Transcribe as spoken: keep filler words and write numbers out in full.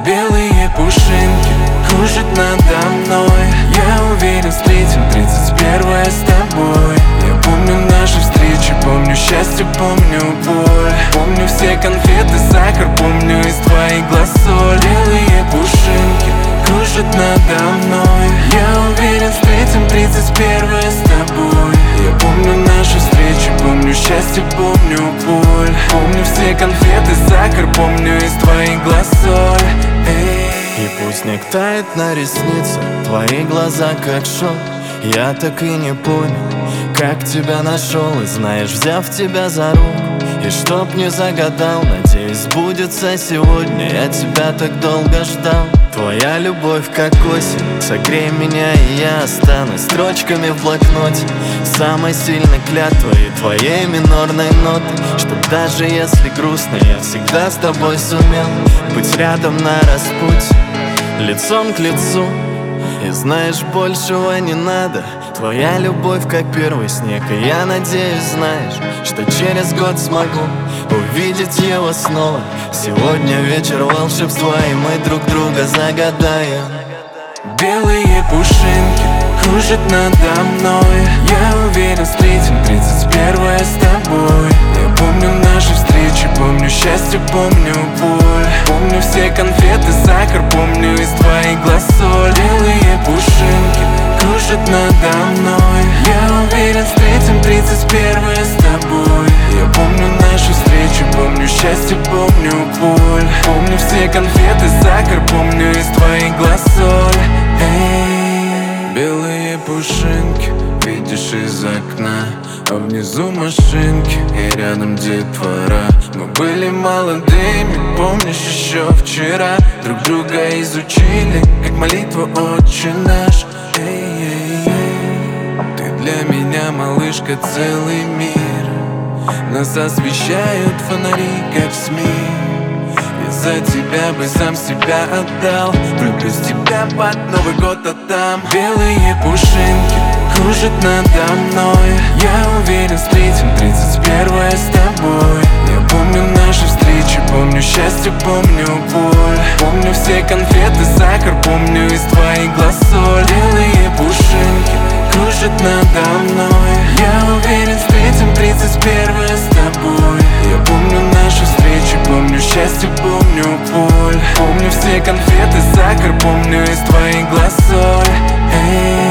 Белые пушинки кружат надо мной. Я уверен, встретим тридцать первое с тобой. Я помню наши встречи, помню счастье, помню боль. Помню все конфеты, сахар, помню из твоих глаз соль. Белые пушинки кружат надо мной. Я уверен, встретим тридцать первое с тобой. Я помню наши встречи, помню счастье, помню боль. Помню все конфеты, сахар, помню из твоих глаз соль. Эй. И пусть снег тает на реснице, твои глаза как шок. Я так и не понял, как тебя нашел. И знаешь, взяв тебя за руку, и чтоб не загадал, надеюсь, сбудется сегодня. Я тебя так долго ждал. Твоя любовь как осень, согрей меня, и я останусь строчками в блокноте, самой сильной клятвой твоей минорной ноты. Чтоб даже если грустно, я всегда с тобой сумел быть рядом на распутье, лицом к лицу. И знаешь, большего не надо. Твоя любовь как первый снег. И я надеюсь, знаешь, что через год смогу увидеть его снова. Сегодня вечер волшебства, и мы друг друга загадаем. Белые пушинки кружат надо мной. Я уверен, встретим тридцать первое с тобой. Я помню наши встречи, помню счастье, помню боль. Помню все конфеты, сахар, помню из твоих глаз соль. Белые пушинки кружат надо мной. Я уверен, встретим тридцать первое с тобой. Я помню наши встречи, помню счастье, помню боль. Помню все конфеты, сахар, помню из твоих глаз соль. Эй. Белые пушинки видишь из окна, а внизу машинки и рядом детвора. Мы были молодыми, помнишь, еще вчера друг друга изучили, как молитву «Отче наш». Эй-эй-эй. Ты для меня, малышка, целый мир. Нас освещают фонари, как в СМИ. Я за тебя бы сам себя отдал. Влюблюсь в тебя под Новый год, а там белые пушинки кружат надо мной. Я уверен, встретим тридцать первое с тобой. Я помню наши встречи, помню счастье, помню боль. Помню все конфеты, сахар, помню из твоих глаз соль. Белые пушинки кружат надо мной. Я уверен, встретим тридцать первое с тобой. Я помню наши встречи, помню счастье, помню боль. Помню все конфеты, сахар, помню из твоих глаз соль. Эй.